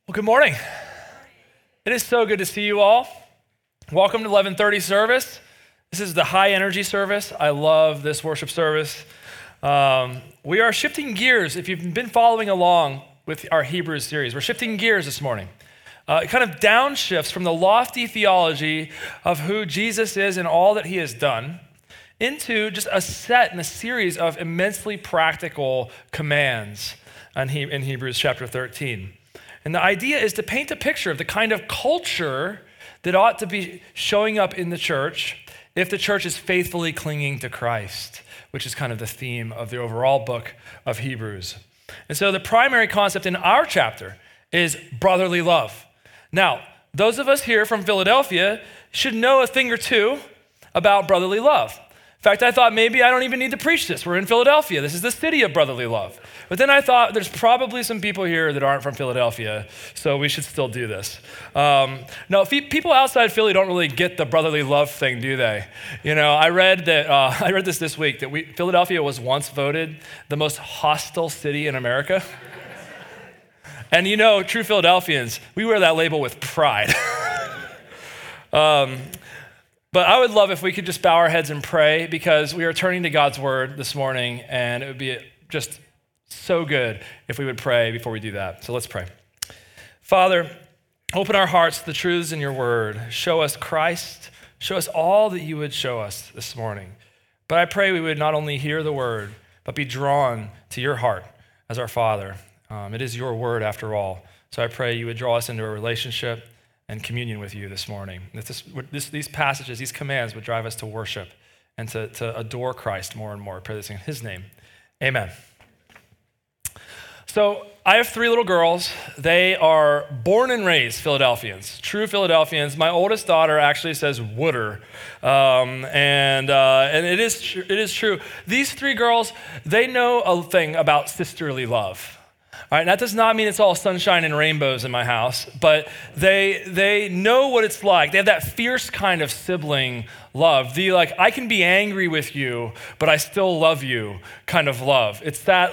Well, good morning. It is so good to see you all. Welcome to 11:30 service. This is the high energy service. I love this worship service. We are shifting gears. If you've been following along with our Hebrews series, we're shifting gears this morning. It kind of downshifts from the lofty theology of who Jesus is and all that he has done into just a set and a series of immensely practical commands in Hebrews chapter 13. And the idea is to paint a picture of the kind of culture that ought to be showing up in the church if the church is faithfully clinging to Christ, which is kind of the theme of the overall book of Hebrews. And so the primary concept in our chapter is brotherly love. Now, those of us here from Philadelphia should know a thing or two about brotherly love. In fact, I thought maybe I don't even need to preach this. We're in Philadelphia. This is the city of brotherly love. But then I thought there's probably some people here that aren't from Philadelphia, so we should still do this. No, people outside Philly don't really get the brotherly love thing, do they? You know, I read this week that Philadelphia was once voted the most hostile city in America. And you know, true Philadelphians, we wear that label with pride. But I would love if we could just bow our heads and pray, because we are turning to God's word this morning, and it would be just so good if we would pray before we do that. So let's pray. Father, open our hearts to the truths in your word. Show us Christ. Show us all that you would show us this morning. But I pray we would not only hear the word, but be drawn to your heart as our Father. It is your word after all. So I pray you would draw us into a relationship and communion with you this morning. These passages, these commands would drive us to worship and to adore Christ more and more. I pray this in his name. Amen. So I have three little girls. They are born and raised Philadelphians, true Philadelphians. My oldest daughter actually says Wooder, and it is true. These three girls, they know a thing about sisterly love. All right, that does not mean it's all sunshine and rainbows in my house, but they know what it's like. They have that fierce kind of sibling love. The I can be angry with you, but I still love you kind of love. It's that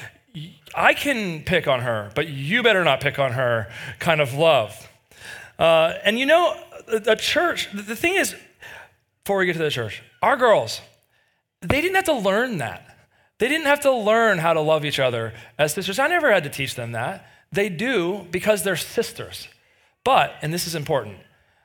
I can pick on her, but you better not pick on her kind of love. And you know, a church, the thing is, before we get to the church, our girls, they didn't have to learn that. They didn't have to learn how to love each other as sisters. I never had to teach them that. They do because they're sisters. But, and this is important,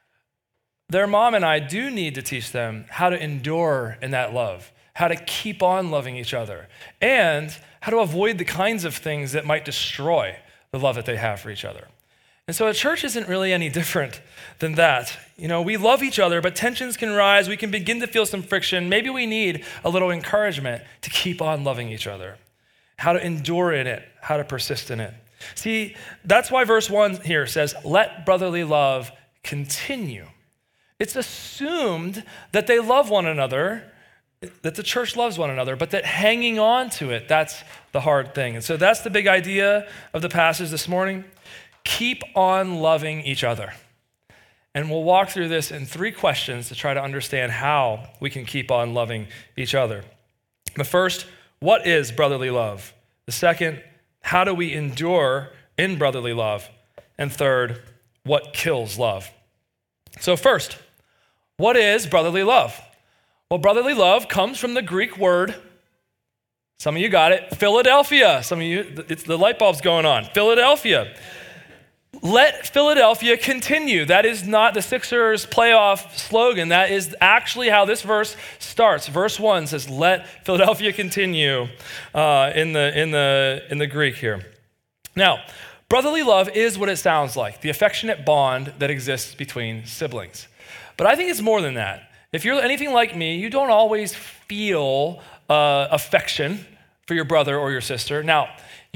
their mom and I do need to teach them how to endure in that love, how to keep on loving each other, and how to avoid the kinds of things that might destroy the love that they have for each other. And so a church isn't really any different than that. You know, we love each other, but tensions can rise. We can begin to feel some friction. Maybe we need a little encouragement to keep on loving each other, how to endure in it, how to persist in it. See, that's why verse 1 here says, let brotherly love continue. It's assumed that they love one another, that the church loves one another, but that hanging on to it, that's the hard thing. And so that's the big idea of the passage this morning. Keep on loving each other. And we'll walk through this in three questions to try to understand how we can keep on loving each other. The first, what is brotherly love? The second, how do we endure in brotherly love? And third, what kills love? So first, what is brotherly love? Well, brotherly love comes from the Greek word, some of you got it, Philadelphia. Some of you, the light bulb's going on, Philadelphia. Let Philadelphia continue. That is not the Sixers playoff slogan. That is actually how this verse starts. Verse 1 says, let Philadelphia continue in the Greek here. Now, brotherly love is what it sounds like, the affectionate bond that exists between siblings. But I think it's more than that. If you're anything like me, you don't always feel affection for your brother or your sister. Now,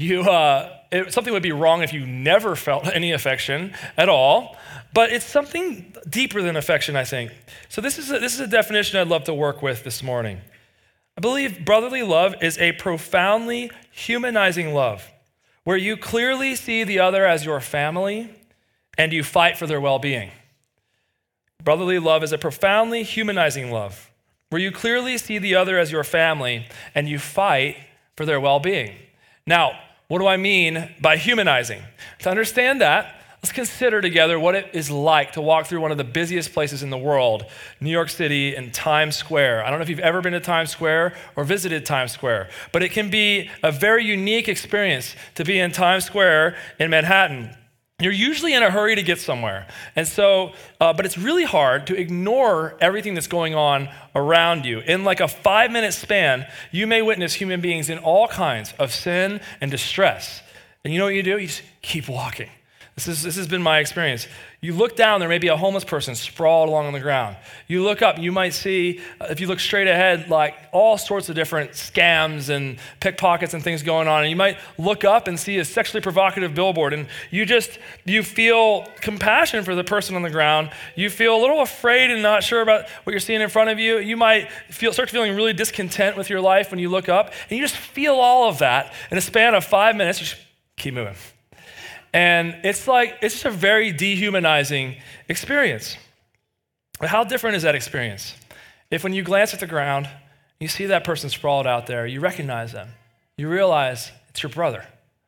something would be wrong if you never felt any affection at all, but it's something deeper than affection, I think. So this is a definition I'd love to work with this morning. I believe brotherly love is a profoundly humanizing love, where you clearly see the other as your family and you fight for their well-being. Brotherly love is a profoundly humanizing love, where you clearly see the other as your family and you fight for their well-being. Now, what do I mean by humanizing? To understand that, let's consider together what it is like to walk through one of the busiest places in the world, New York City and Times Square. I don't know if you've ever been to Times Square or visited Times Square, but it can be a very unique experience to be in Times Square in Manhattan. You're usually in a hurry to get somewhere. And so, but it's really hard to ignore everything that's going on around you. In like a 5-minute span, you may witness human beings in all kinds of sin and distress. And you know what you do? You just keep walking. This has been my experience. You look down, there may be a homeless person sprawled along on the ground. You look up, you might see, if you look straight ahead, like all sorts of different scams and pickpockets and things going on. And you might look up and see a sexually provocative billboard, and you feel compassion for the person on the ground. You feel a little afraid and not sure about what you're seeing in front of you. You might start feeling really discontent with your life when you look up, and you just feel all of that in a span of 5 minutes. You just keep moving. And it's just a very dehumanizing experience. But how different is that experience? If when you glance at the ground, you see that person sprawled out there, you recognize them, you realize it's your brother.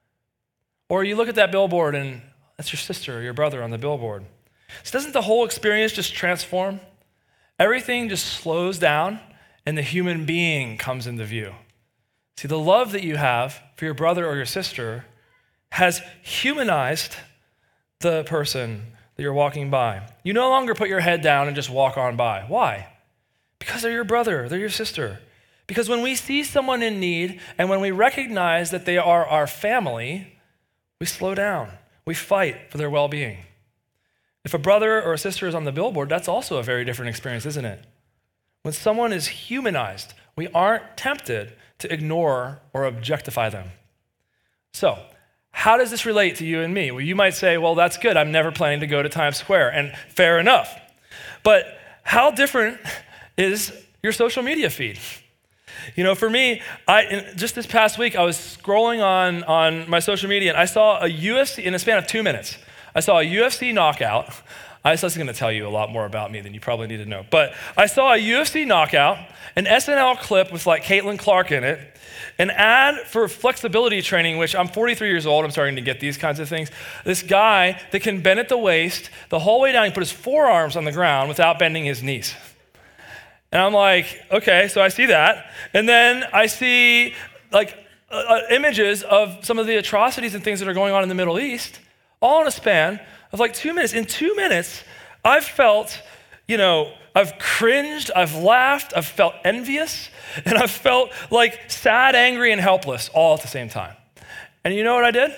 Or you look at that billboard and that's your sister or your brother on the billboard. So doesn't the whole experience just transform? Everything just slows down and the human being comes into view. See, the love that you have for your brother or your sister has humanized the person that you're walking by. You no longer put your head down and just walk on by. Why? Because they're your brother, they're your sister. Because when we see someone in need and when we recognize that they are our family, we slow down. We fight for their well-being. If a brother or a sister is on the billboard, that's also a very different experience, isn't it? When someone is humanized, we aren't tempted to ignore or objectify them. So, how does this relate to you and me? Well, you might say, well, that's good. I'm never planning to go to Times Square, and fair enough. But how different is your social media feed? You know, for me, just this past week, I was scrolling on my social media, and I saw a UFC, in a span of 2 minutes, I saw a UFC knockout. This is going to tell you a lot more about me than you probably need to know. But I saw a UFC knockout, an SNL clip with like Caitlin Clark in it, an ad for flexibility training, which I'm 43 years old, I'm starting to get these kinds of things. This guy that can bend at the waist, the whole way down, he put his forearms on the ground without bending his knees. And I'm like, okay, so I see that. And then I see like images of some of the atrocities and things that are going on in the Middle East, all in a span of like 2 minutes. In 2 minutes, I've felt, I've cringed, I've laughed, I've felt envious, and I've felt like sad, angry, and helpless all at the same time. And you know what I did?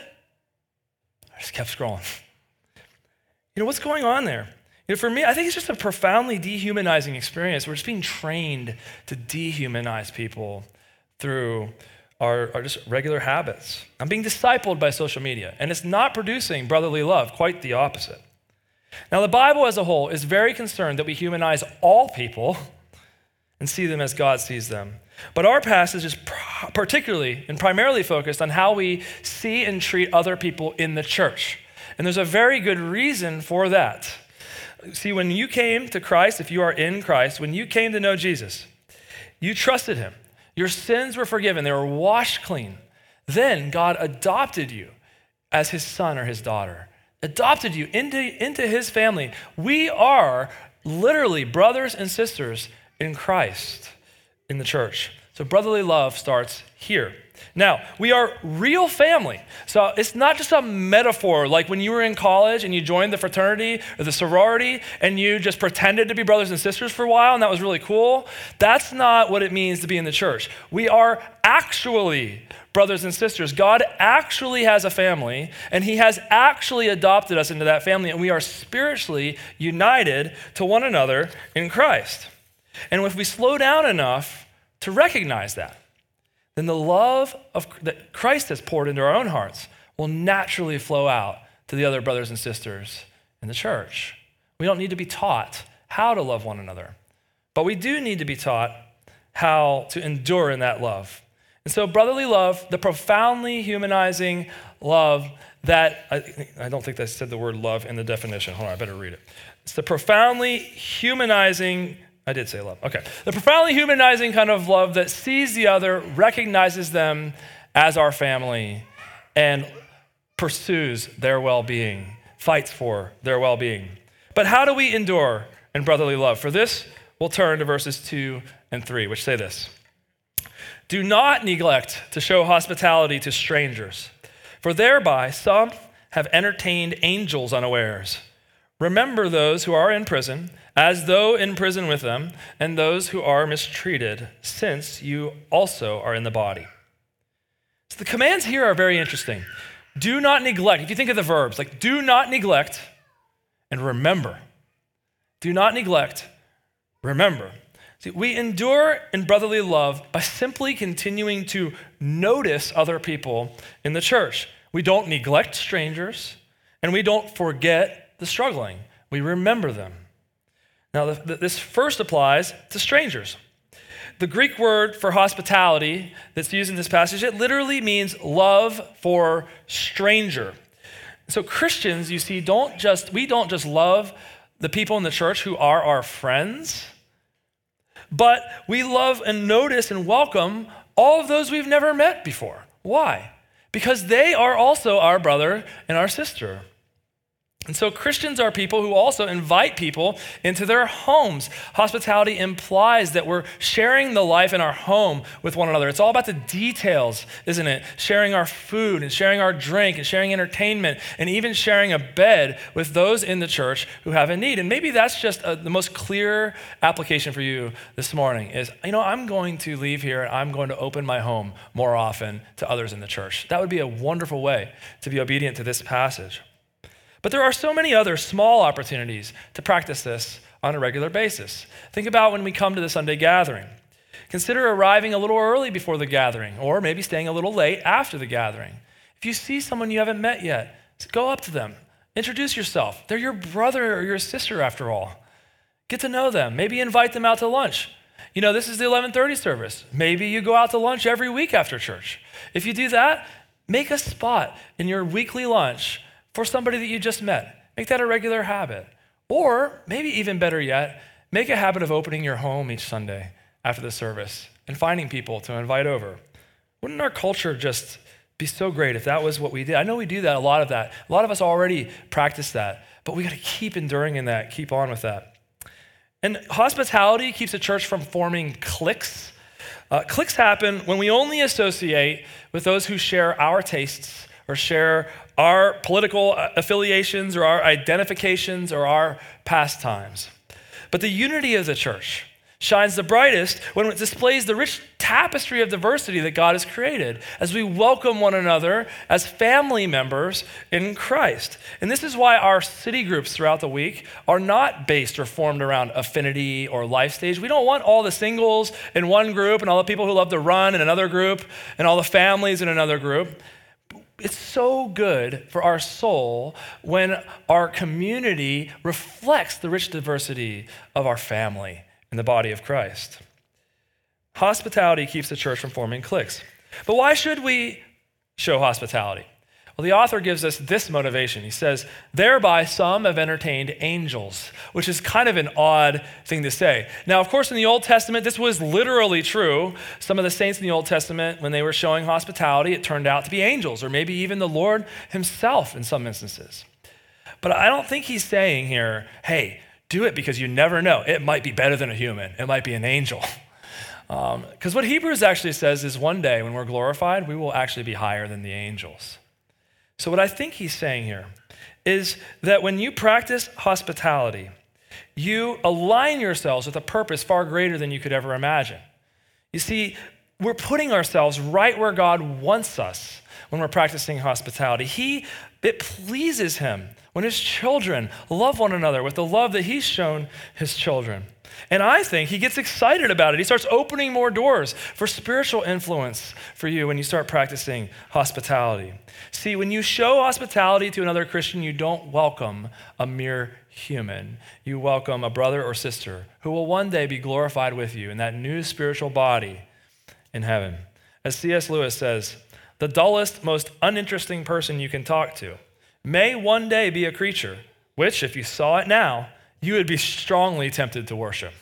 I just kept scrolling. What's going on there? For me, I think it's just a profoundly dehumanizing experience. We're just being trained to dehumanize people through our just regular habits. I'm being discipled by social media, and it's not producing brotherly love, quite the opposite. Now, the Bible as a whole is very concerned that we humanize all people and see them as God sees them. But our passage is particularly and primarily focused on how we see and treat other people in the church. And there's a very good reason for that. See, when you came to Christ, if you are in Christ, when you came to know Jesus, you trusted him. Your sins were forgiven. They were washed clean. Then God adopted you as his son or his daughter, adopted you into his family. We are literally brothers and sisters in Christ in the church. So brotherly love starts here. Now, we are real family. So it's not just a metaphor, like when you were in college and you joined the fraternity or the sorority and you just pretended to be brothers and sisters for a while and that was really cool. That's not what it means to be in the church. We are actually brothers and sisters. God actually has a family, and he has actually adopted us into that family, and we are spiritually united to one another in Christ. And if we slow down enough to recognize that, then the love that Christ has poured into our own hearts will naturally flow out to the other brothers and sisters in the church. We don't need to be taught how to love one another, but we do need to be taught how to endure in that love. And so brotherly love, the profoundly humanizing love that, I don't think I said the word love in the definition. Hold on, I better read it. It's the profoundly humanizing, I did say love, okay. The profoundly humanizing kind of love that sees the other, recognizes them as our family, and pursues their well-being, fights for their well-being. But how do we endure in brotherly love? For this, we'll turn to verses 2 and 3, which say this. Do not neglect to show hospitality to strangers, for thereby some have entertained angels unawares. Remember those who are in prison, as though in prison with them, and those who are mistreated, since you also are in the body. So the commands here are very interesting. Do not neglect. If you think of the verbs, like do not neglect and remember. Do not neglect, remember. See, we endure in brotherly love by simply continuing to notice other people in the church. We don't neglect strangers, and we don't forget the struggling. We remember them. Now, this first applies to strangers. The Greek word for hospitality that's used in this passage, it literally means love for stranger. So Christians, you see, we don't just love the people in the church who are our friends, but we love and notice and welcome all of those we've never met before. Why? Because they are also our brother and our sister. And so Christians are people who also invite people into their homes. Hospitality implies that we're sharing the life in our home with one another. It's all about the details, isn't it? Sharing our food and sharing our drink and sharing entertainment and even sharing a bed with those in the church who have a need. And maybe that's just the most clear application for you this morning is, I'm going to leave here and I'm going to open my home more often to others in the church. That would be a wonderful way to be obedient to this passage. But there are so many other small opportunities to practice this on a regular basis. Think about when we come to the Sunday gathering. Consider arriving a little early before the gathering, or maybe staying a little late after the gathering. If you see someone you haven't met yet, go up to them. Introduce yourself. They're your brother or your sister after all. Get to know them. Maybe invite them out to lunch. This is the 11:30 service. Maybe you go out to lunch every week after church. If you do that, make a spot in your weekly lunch for somebody that you just met. Make that a regular habit. Or maybe even better yet, make a habit of opening your home each Sunday after the service and finding people to invite over. Wouldn't our culture just be so great if that was what we did? I know we do that, a lot of that. A lot of us already practice that, but we got to keep enduring in that, keep on with that. And hospitality keeps a church from forming cliques. Cliques happen when we only associate with those who share our tastes or share our political affiliations or our identifications or our pastimes. But the unity of the church shines the brightest when it displays the rich tapestry of diversity that God has created as we welcome one another as family members in Christ. And this is why our city groups throughout the week are not based or formed around affinity or life stage. We don't want all the singles in one group and all the people who love to run in another group and all the families in another group. It's so good for our soul when our community reflects the rich diversity of our family in the body of Christ. Hospitality keeps the church from forming cliques. But why should we show hospitality? Well, the author gives us this motivation. He says, thereby some have entertained angels, which is kind of an odd thing to say. Now, of course, in the Old Testament, this was literally true. Some of the saints in the Old Testament, when they were showing hospitality, it turned out to be angels, or maybe even the Lord himself in some instances. But I don't think he's saying here, hey, do it because you never know. It might be better than a human. It might be an angel. Because what Hebrews actually says is one day when we're glorified, we will actually be higher than the angels. So what I think he's saying here is that when you practice hospitality, you align yourselves with a purpose far greater than you could ever imagine. You see, we're putting ourselves right where God wants us when we're practicing hospitality. It pleases him when his children love one another with the love that he's shown his children. And I think he gets excited about it. He starts opening more doors for spiritual influence for you when you start practicing hospitality. See, when you show hospitality to another Christian, you don't welcome a mere human. You welcome a brother or sister who will one day be glorified with you in that new spiritual body in heaven. As C.S. Lewis says, the dullest, most uninteresting person you can talk to may one day be a creature, which, if you saw it now, you would be strongly tempted to worship.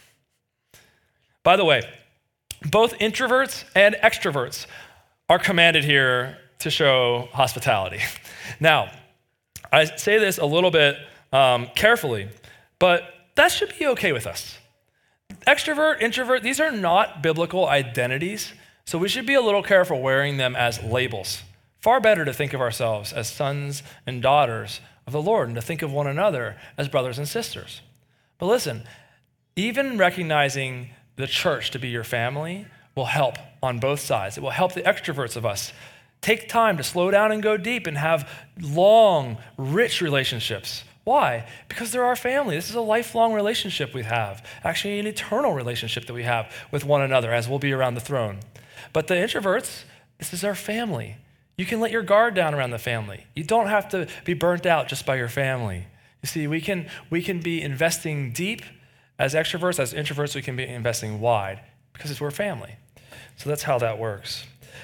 By the way, both introverts and extroverts are commanded here to show hospitality. Now, I say this a little bit carefully, but that should be okay with us. Extrovert, introvert, these are not biblical identities, so we should be a little careful wearing them as labels. Far better to think of ourselves as sons and daughters of the Lord and to think of one another as brothers and sisters. But listen, even recognizing the church to be your family will help on both sides. It will help the extroverts of us take time to slow down and go deep and have long, rich relationships. Why? Because they're our family. This is a lifelong relationship we have, actually an eternal relationship that we have with one another as we'll be around the throne. But the introverts, this is our family. You can let your guard down around the family. You don't have to be burnt out just by your family. You see, we can be investing deep as extroverts. As introverts, we can be investing wide because we're family. So that's how that works.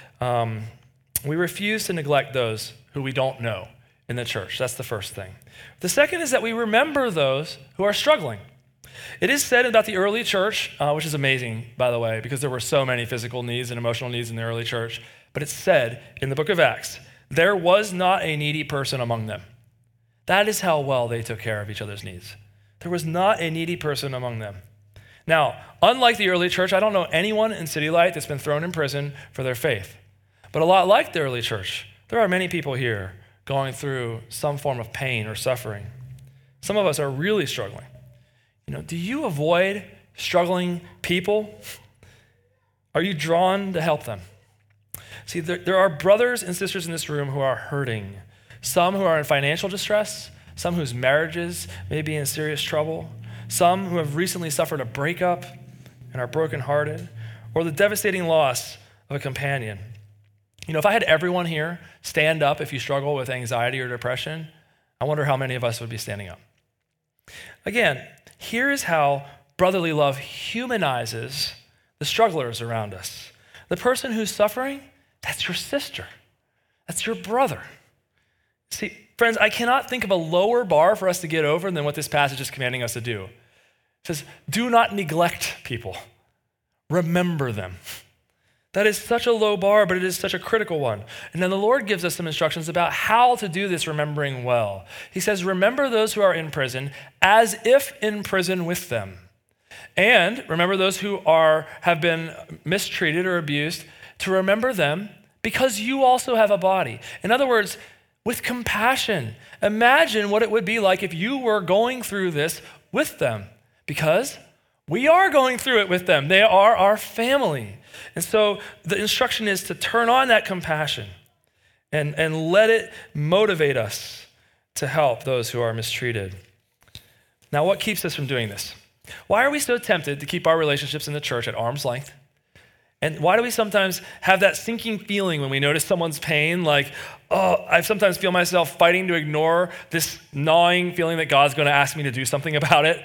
We refuse to neglect those who we don't know in the church. That's the first thing. The second is that we remember those who are struggling. It is said about the early church, which is amazing, by the way, because there were so many physical needs and emotional needs in the early church, but it's said in the book of Acts, there was not a needy person among them. That is how well they took care of each other's needs. There was not a needy person among them. Now, unlike the early church, I don't know anyone in City Light that's been thrown in prison for their faith. But a lot like the early church, there are many people here going through some form of pain or suffering. Some of us are really struggling. Do you avoid struggling people? Are you drawn to help them? See, there are brothers and sisters in this room who are hurting. Some who are in financial distress, some whose marriages may be in serious trouble, some who have recently suffered a breakup and are brokenhearted, or the devastating loss of a companion. If I had everyone here stand up if you struggle with anxiety or depression, I wonder how many of us would be standing up. Again, here is how brotherly love humanizes the strugglers around us. The person who's suffering, that's your sister. That's your brother. See, friends, I cannot think of a lower bar for us to get over than what this passage is commanding us to do. It says, do not neglect people. Remember them. That is such a low bar, but it is such a critical one. And then the Lord gives us some instructions about how to do this remembering well. He says, remember those who are in prison as if in prison with them. And remember those who have been mistreated or abused, to remember them because you also have a body. In other words, with compassion. Imagine what it would be like if you were going through this with them, because we are going through it with them. They are our family. And so the instruction is to turn on that compassion and let it motivate us to help those who are mistreated. Now, what keeps us from doing this? Why are we so tempted to keep our relationships in the church at arm's length? And why do we sometimes have that sinking feeling when we notice someone's pain? Like, I sometimes feel myself fighting to ignore this gnawing feeling that God's going to ask me to do something about it.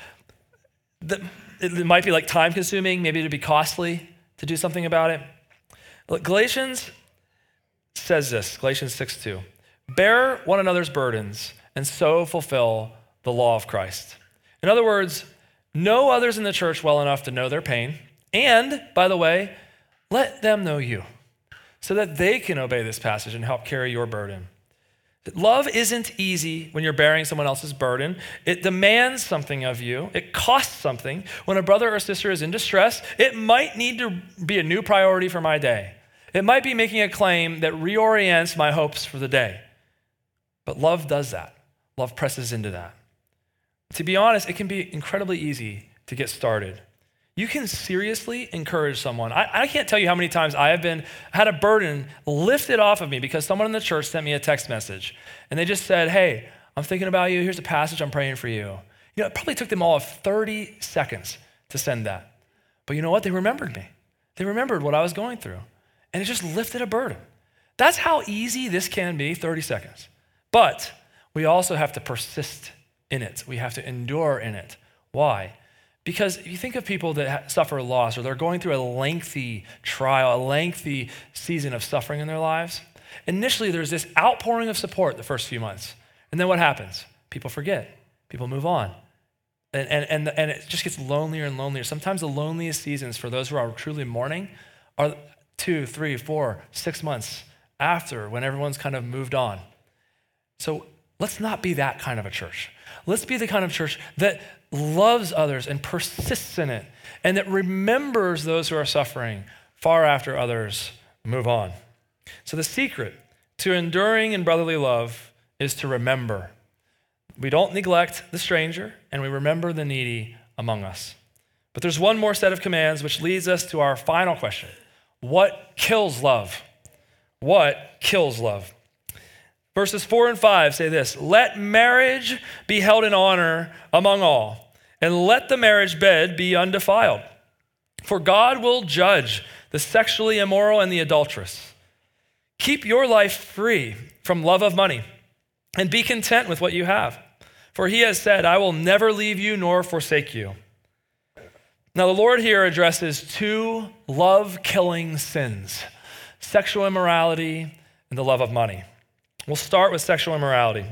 It might be like time consuming, maybe it'd be costly to do something about it. Look, Galatians says this, Galatians 6:2. Bear one another's burdens and so fulfill the law of Christ. In other words, know others in the church well enough to know their pain. And, by the way, let them know you so that they can obey this passage and help carry your burden. Love isn't easy when you're bearing someone else's burden. It demands something of you. It costs something. When a brother or sister is in distress, it might need to be a new priority for my day. It might be making a claim that reorients my hopes for the day. But love does that. Love presses into that. To be honest, it can be incredibly easy to get started. You can seriously encourage someone. I can't tell you how many times I have had a burden lifted off of me because someone in the church sent me a text message and they just said, hey, I'm thinking about you. Here's a passage. I'm praying for you. It probably took them all 30 seconds to send that. But you know what? They remembered me. They remembered what I was going through and it just lifted a burden. That's how easy this can be, 30 seconds. But we also have to persist in it. We have to endure in it. Why? Because if you think of people that suffer loss or they're going through a lengthy trial, a lengthy season of suffering in their lives, initially there's this outpouring of support the first few months. And then what happens? People forget. People move on. And it just gets lonelier and lonelier. Sometimes the loneliest seasons for those who are truly mourning are 2, 3, 4, 6 months after when everyone's kind of moved on. So let's not be that kind of a church. Let's be the kind of church that loves others and persists in it, and that remembers those who are suffering far after others move on. So the secret to enduring in brotherly love is to remember. We don't neglect the stranger, and we remember the needy among us. But there's one more set of commands which leads us to our final question. What kills love? What kills love? Verses 4 and 5 say this: let marriage be held in honor among all, and let the marriage bed be undefiled. For God will judge the sexually immoral and the adulterous. Keep your life free from love of money, and be content with what you have. For he has said, I will never leave you nor forsake you. Now the Lord here addresses two love-killing sins: sexual immorality and the love of money. We'll start with sexual immorality.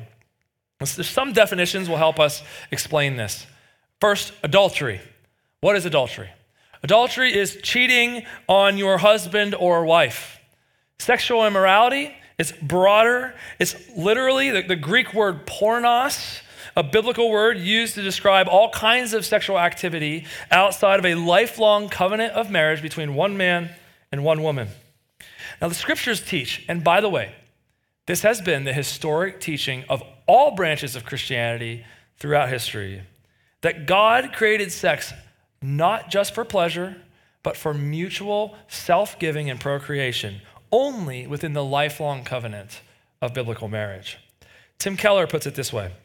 Some definitions will help us explain this. First, adultery. What is adultery? Adultery is cheating on your husband or wife. Sexual immorality, it's broader. It's literally the Greek word pornos, a biblical word used to describe all kinds of sexual activity outside of a lifelong covenant of marriage between one man and one woman. Now the scriptures teach, and by the way, this has been the historic teaching of all branches of Christianity throughout history, that God created sex not just for pleasure, but for mutual self-giving and procreation, only within the lifelong covenant of biblical marriage. Tim Keller puts it this way: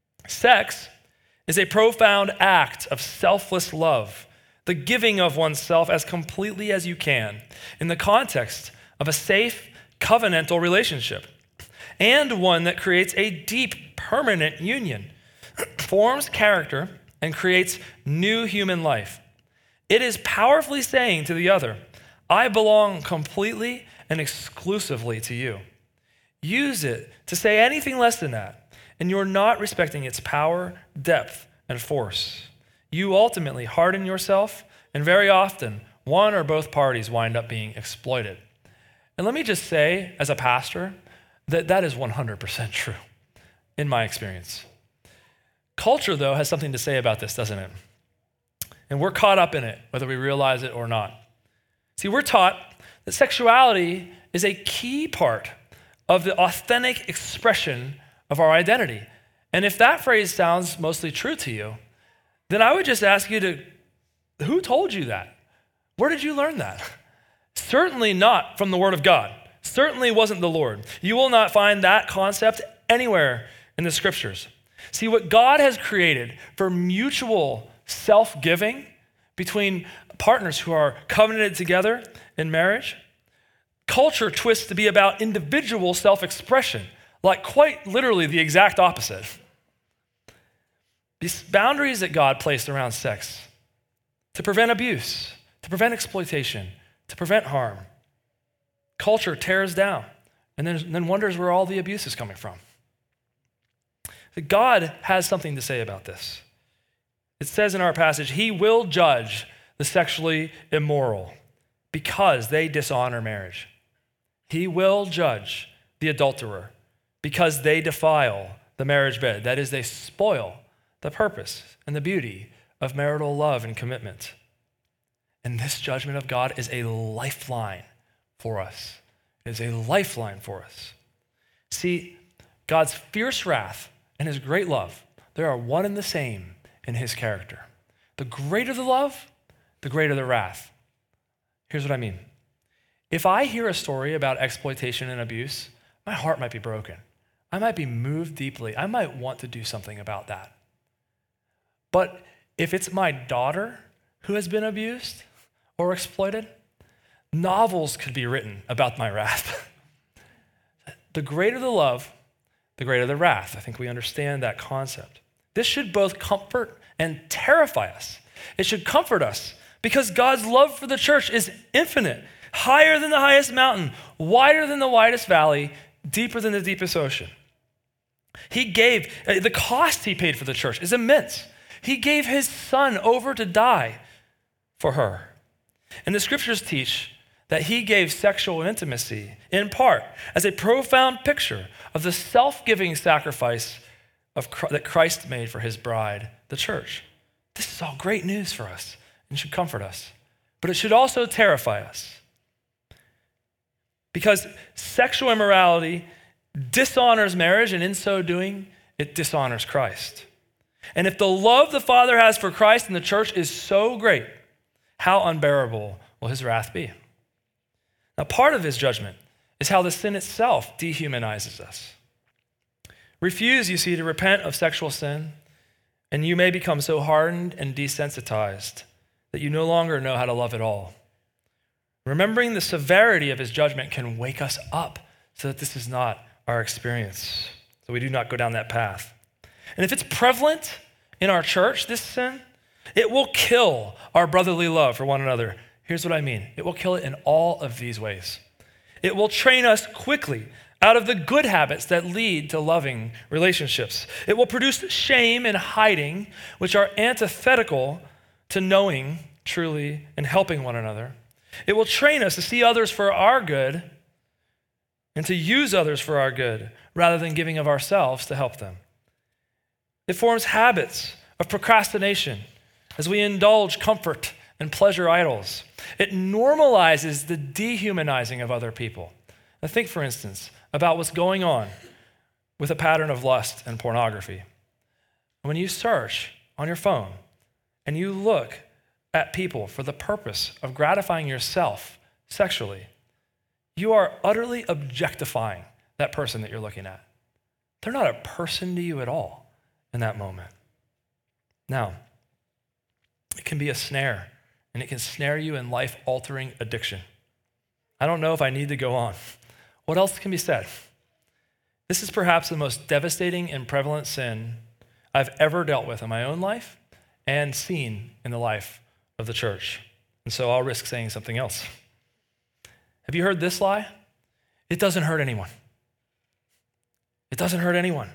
sex is a profound act of selfless love, the giving of oneself as completely as you can in the context of a safe covenantal relationship, and one that creates a deep, permanent union, forms character, and creates new human life. It is powerfully saying to the other, I belong completely and exclusively to you. Use it to say anything less than that, and you're not respecting its power, depth, and force. You ultimately harden yourself, and very often, one or both parties wind up being exploited. And let me just say, as a pastor, that is 100% true in my experience. Culture, though, has something to say about this, doesn't it? And we're caught up in it, whether we realize it or not. See, we're taught that sexuality is a key part of the authentic expression of our identity. And if that phrase sounds mostly true to you, then I would just ask you who told you that? Where did you learn that? Certainly not from the Word of God. Certainly wasn't the Lord. You will not find that concept anywhere in the scriptures. See, what God has created for mutual self-giving between partners who are covenanted together in marriage, culture twists to be about individual self-expression, like quite literally the exact opposite. These boundaries that God placed around sex to prevent abuse, to prevent exploitation, to prevent harm, culture tears down and then wonders where all the abuse is coming from. God has something to say about this. It says in our passage, he will judge the sexually immoral because they dishonor marriage. He will judge the adulterer because they defile the marriage bed. That is, they spoil the purpose and the beauty of marital love and commitment. And this judgment of God is a lifeline for us. It is a lifeline for us. See, God's fierce wrath and his great love, they are one and the same in his character. The greater the love, the greater the wrath. Here's what I mean. If I hear a story about exploitation and abuse, my heart might be broken. I might be moved deeply. I might want to do something about that. But if it's my daughter who has been abused or exploited, novels could be written about my wrath. The greater the love, the greater the wrath. I think we understand that concept. This should both comfort and terrify us. It should comfort us because God's love for the church is infinite, higher than the highest mountain, wider than the widest valley, deeper than the deepest ocean. He gave, the cost he paid for the church is immense. He gave his son over to die for her. And the scriptures teach that he gave sexual intimacy in part as a profound picture of the self-giving sacrifice that Christ made for his bride, the church. This is all great news for us and should comfort us, but it should also terrify us. Because sexual immorality dishonors marriage, and in so doing, it dishonors Christ. And if the love the Father has for Christ and the church is so great, how unbearable will his wrath be? Now, part of his judgment is how the sin itself dehumanizes us. Refuse, you see, to repent of sexual sin, and you may become so hardened and desensitized that you no longer know how to love at all. Remembering the severity of his judgment can wake us up so that this is not our experience, so we do not go down that path. And if it's prevalent in our church, this sin, it will kill our brotherly love for one another. Here's what I mean. It will kill it in all of these ways. It will train us quickly out of the good habits that lead to loving relationships. It will produce shame and hiding, which are antithetical to knowing truly and helping one another. It will train us to see others for our good and to use others for our good rather than giving of ourselves to help them. It forms habits of procrastination as we indulge comfort and pleasure idols. It normalizes the dehumanizing of other people. Now think, for instance, about what's going on with a pattern of lust and pornography. When you search on your phone and you look at people for the purpose of gratifying yourself sexually, you are utterly objectifying that person that you're looking at. They're not a person to you at all in that moment. Now, it can be a snare, and it can snare you in life-altering addiction. I don't know if I need to go on. What else can be said? This is perhaps the most devastating and prevalent sin I've ever dealt with in my own life and seen in the life of the church. And so I'll risk saying something else. Have you heard this lie? It doesn't hurt anyone. It doesn't hurt anyone.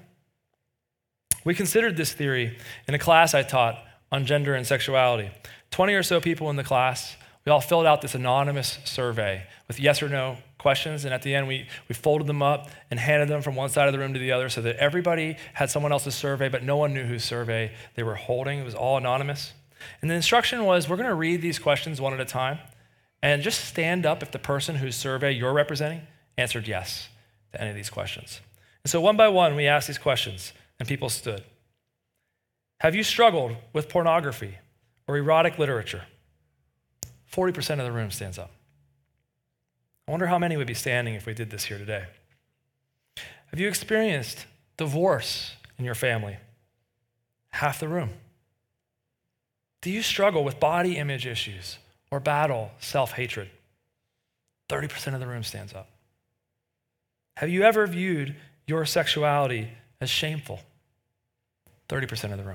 We considered this theory in a class I taught on gender and sexuality. 20 or so people in the class, we all filled out this anonymous survey with yes or no questions, and at the end we folded them up and handed them from one side of the room to the other so that everybody had someone else's survey, but no one knew whose survey they were holding. It was all anonymous. And the instruction was, we're going to read these questions one at a time, and just stand up if the person whose survey you're representing answered yes to any of these questions. And so one by one, we asked these questions, and people stood. Have you struggled with pornography or erotic literature? 40% of the room stands up. I wonder how many would be standing if we did this here today. Have you experienced divorce in your family? Half the room. Do you struggle with body image issues or battle self-hatred? 30% of the room stands up. Have you ever viewed your sexuality as shameful? 30% of the room.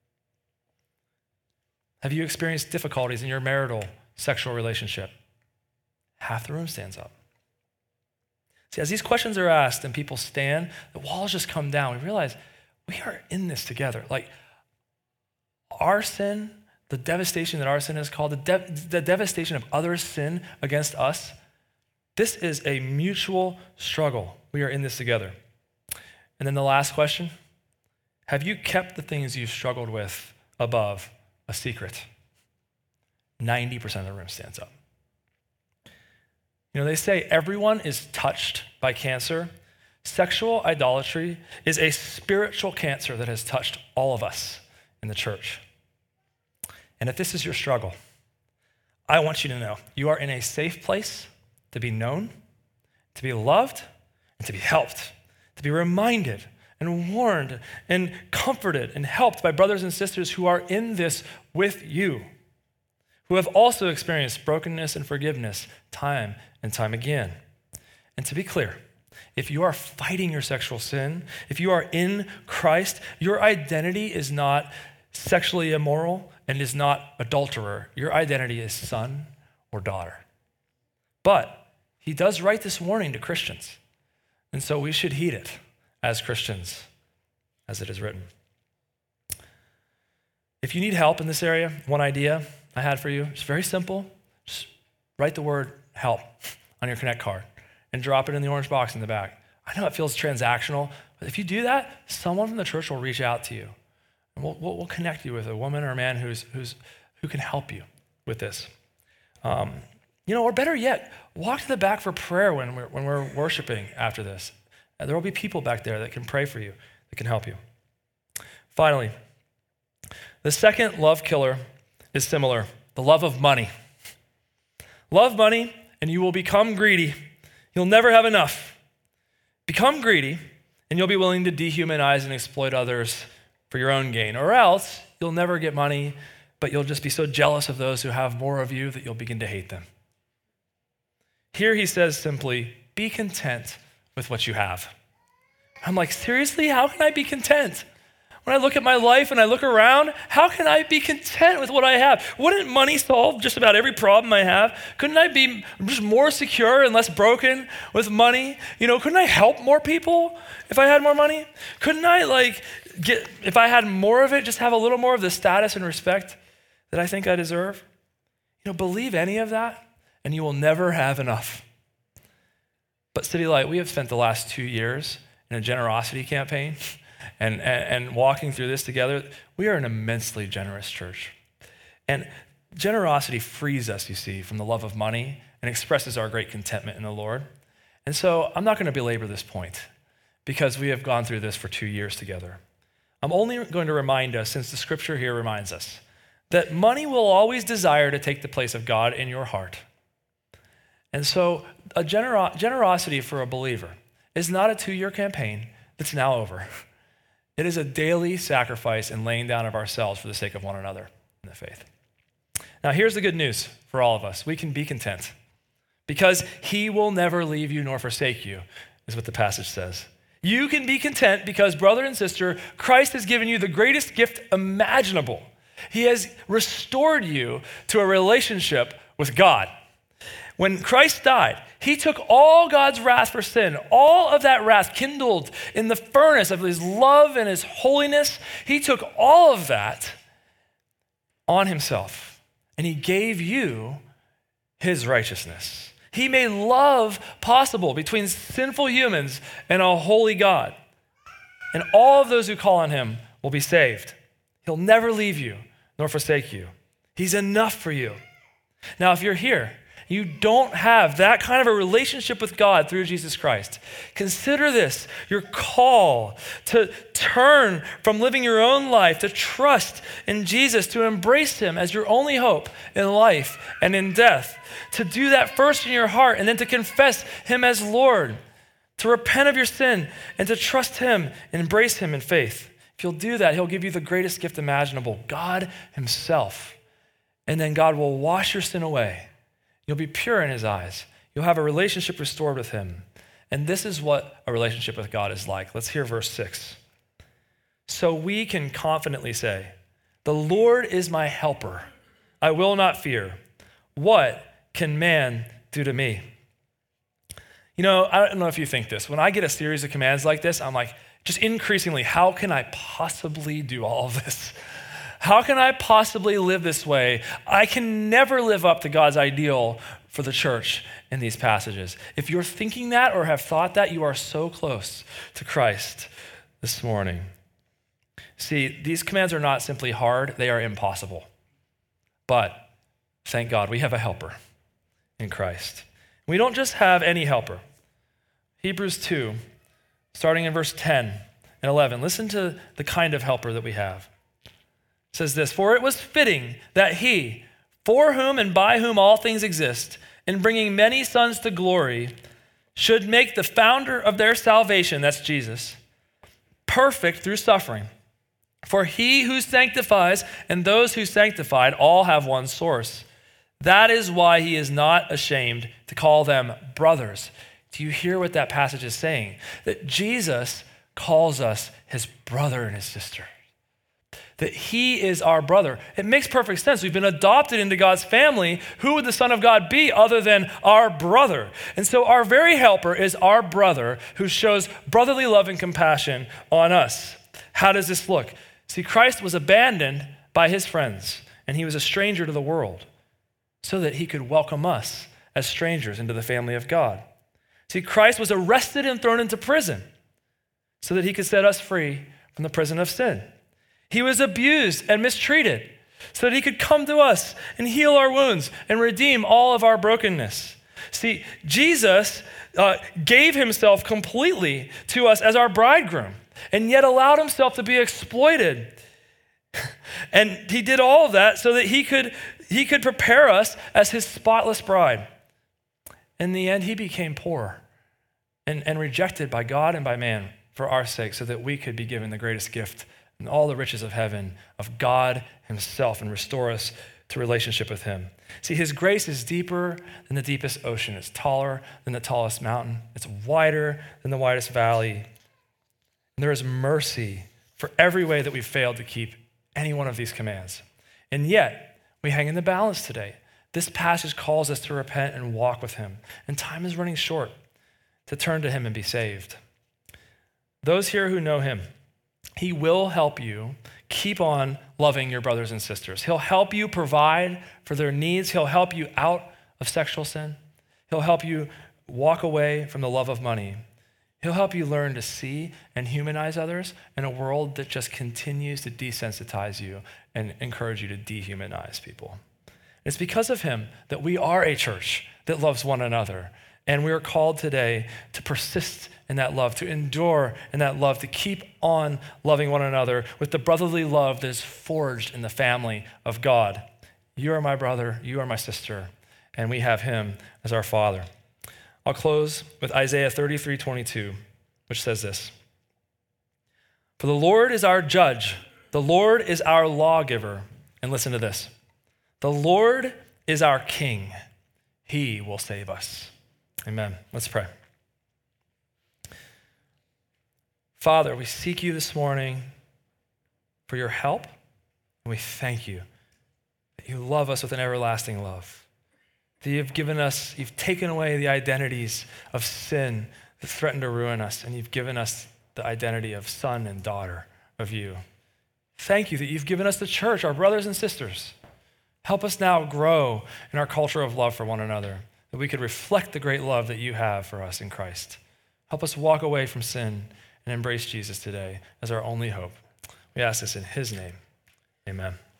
Have you experienced difficulties in your marital sexual relationship? Half the room stands up. See, as these questions are asked and people stand, the walls just come down. We realize we are in this together. Like our sin, the devastation that our sin is called, the devastation of others' sin against us, this is a mutual struggle. We are in this together. And then the last question, have you kept the things you've struggled with above a secret? 90% of the room stands up. You know, they say everyone is touched by cancer. Sexual idolatry is a spiritual cancer that has touched all of us in the church. And if this is your struggle, I want you to know you are in a safe place to be known, to be loved, and to be helped, to be reminded and warned and comforted and helped by brothers and sisters who are in this with you, who have also experienced brokenness and forgiveness time and time again. And to be clear, if you are fighting your sexual sin, if you are in Christ, your identity is not sexually immoral and is not adulterer. Your identity is son or daughter. But he does write this warning to Christians, and so we should heed it as Christians, as it is written. If you need help in this area, one idea I had for you, it's very simple. Just write the word help on your Connect card and drop it in the orange box in the back. I know it feels transactional, but if you do that, someone from the church will reach out to you. And we'll connect you with a woman or a man who can help you with this. Or better yet, walk to the back for prayer when we're worshiping after this. There will be people back there that can pray for you, that can help you. Finally, the second love killer is similar, the love of money. Love money and you will become greedy. You'll never have enough. Become greedy and you'll be willing to dehumanize and exploit others for your own gain. Or else you'll never get money, but you'll just be so jealous of those who have more of you that you'll begin to hate them. Here he says simply, be content with what you have. I'm like, seriously, how can I be content? When I look at my life and I look around, how can I be content with what I have? Wouldn't money solve just about every problem I have? Couldn't I be just more secure and less broken with money? Couldn't I help more people if I had more money? Couldn't I if I had more of it, just have a little more of the status and respect that I think I deserve? Believe any of that and you will never have enough. But City Light, we have spent the last 2 years in a generosity campaign and walking through this together. We are an immensely generous church. And generosity frees us, you see, from the love of money and expresses our great contentment in the Lord. And so I'm not going to belabor this point because we have gone through this for 2 years together. I'm only going to remind us, since the scripture here reminds us, that money will always desire to take the place of God in your heart. And so a generosity for a believer is not a 2-year campaign that's now over. It is a daily sacrifice and laying down of ourselves for the sake of one another in the faith. Now, here's the good news for all of us. We can be content because he will never leave you nor forsake you, is what the passage says. You can be content because, brother and sister, Christ has given you the greatest gift imaginable. He has restored you to a relationship with God. When Christ died, he took all God's wrath for sin, all of that wrath kindled in the furnace of his love and his holiness. He took all of that on himself, and he gave you his righteousness. He made love possible between sinful humans and a holy God. And all of those who call on him will be saved. He'll never leave you nor forsake you. He's enough for you. Now, if you're here, you don't have that kind of a relationship with God through Jesus Christ, consider this your call to turn from living your own life, to trust in Jesus, to embrace him as your only hope in life and in death, to do that first in your heart and then to confess him as Lord, to repent of your sin and to trust him and embrace him in faith. If you'll do that, he'll give you the greatest gift imaginable, God himself. And then God will wash your sin away. You'll be pure in his eyes. You'll have a relationship restored with him. And this is what a relationship with God is like. Let's hear verse 6. So we can confidently say, the Lord is my helper. I will not fear. What can man do to me? I don't know if you think this. When I get a series of commands like this, I'm like, just increasingly, how can I possibly do all of this? How can I possibly live this way? I can never live up to God's ideal for the church in these passages. If you're thinking that or have thought that, you are so close to Christ this morning. See, these commands are not simply hard, they are impossible. But thank God we have a helper in Christ. We don't just have any helper. Hebrews 2, starting in verse 10 and 11, listen to the kind of helper that we have. It says this, for it was fitting that he, for whom and by whom all things exist, in bringing many sons to glory, should make the founder of their salvation, that's Jesus, perfect through suffering. For he who sanctifies and those who sanctified all have one source. That is why he is not ashamed to call them brothers. Do you hear what that passage is saying? That Jesus calls us his brother and his sister. That he is our brother. It makes perfect sense. We've been adopted into God's family. Who would the Son of God be other than our brother? And so our very helper is our brother who shows brotherly love and compassion on us. How does this look? See, Christ was abandoned by his friends, and he was a stranger to the world so that he could welcome us as strangers into the family of God. See, Christ was arrested and thrown into prison so that he could set us free from the prison of sin. He was abused and mistreated so that he could come to us and heal our wounds and redeem all of our brokenness. See, Jesus gave himself completely to us as our bridegroom and yet allowed himself to be exploited. And he did all of that so that he could prepare us as his spotless bride. In the end, he became poor and rejected by God and by man for our sake so that we could be given the greatest gift and all the riches of heaven, of God himself, and restore us to relationship with him. See, his grace is deeper than the deepest ocean. It's taller than the tallest mountain. It's wider than the widest valley. And there is mercy for every way that we've failed to keep any one of these commands. And yet, we hang in the balance today. This passage calls us to repent and walk with him. And time is running short to turn to him and be saved. Those here who know him, he will help you keep on loving your brothers and sisters. He'll help you provide for their needs. He'll help you out of sexual sin. He'll help you walk away from the love of money. He'll help you learn to see and humanize others in a world that just continues to desensitize you and encourage you to dehumanize people. It's because of him that we are a church that loves one another. And we are called today to persist in that love, to endure in that love, to keep on loving one another with the brotherly love that is forged in the family of God. You are my brother, you are my sister, and we have him as our Father. I'll close with Isaiah 33:22, which says this: "For the Lord is our judge, the Lord is our lawgiver." And listen to this: "The Lord is our king, he will save us." Amen. Let's pray. Father, we seek you this morning for your help, and we thank you that you love us with an everlasting love, that you've taken away the identities of sin that threaten to ruin us, and you've given us the identity of son and daughter of you. Thank you that you've given us the church, our brothers and sisters. Help us now grow in our culture of love for one another, that we could reflect the great love that you have for us in Christ. Help us walk away from sin and embrace Jesus today as our only hope. We ask this in his name. Amen.